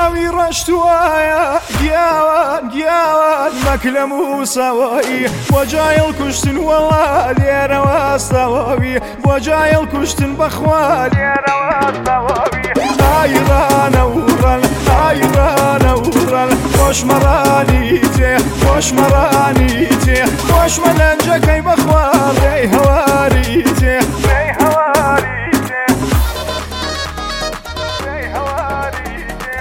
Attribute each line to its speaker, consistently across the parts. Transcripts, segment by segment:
Speaker 1: چاوی ڕەشتوایە گیاوان مەکلەم و سەوایی بۆ جایڵ کوشتن وەڵا لێرەوە سەواوی بۆ جایڵ کوشتن بەخوا لێرەوە سەواوی ئایڕانە وڕەن ئایڕانە وڕەن خۆشمەڕانی تێ خۆشمەڕانی تێ خۆشمە لەنجەکەی بەخوا ڕێی هەواری تێ ڕێی هەواری تێ ڕێی هەواری تێ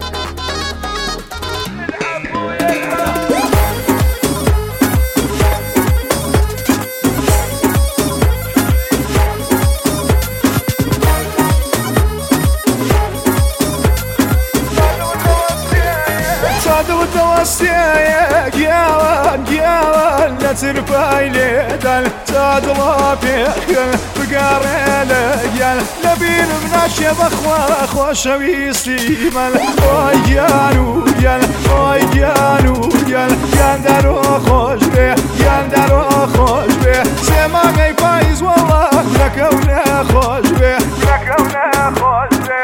Speaker 1: گیاوان لە ترپای لێدان تا دڵا پێکەن بگەڕێ لەگەل لە بیرم ناچێ بەخوا خۆشەویستی من ئۆی گیان و گەل ئۆی گیان و گەل گیان دەرۆ خۆش بێ گیان دەرۆ خۆش بێ سێ مانگەی پاییز وەڵا نەکەونە خۆش بێ نەکەونە خۆش بێ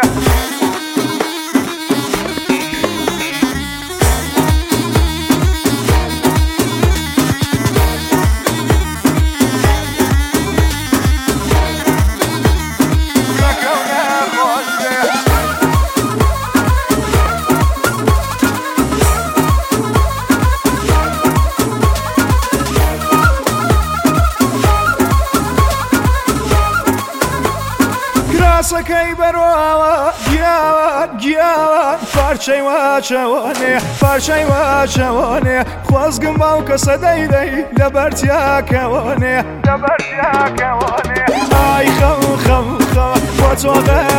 Speaker 1: سەکەی بەرەوە گیاوان پارچەی واچەوانێ پارچەی واچەوانێ خۆزگم باو کەسە دەیدەی لەبەر تیاکەوانێ لەبەر تیاکەوانێ ئای خەو بۆ تۆ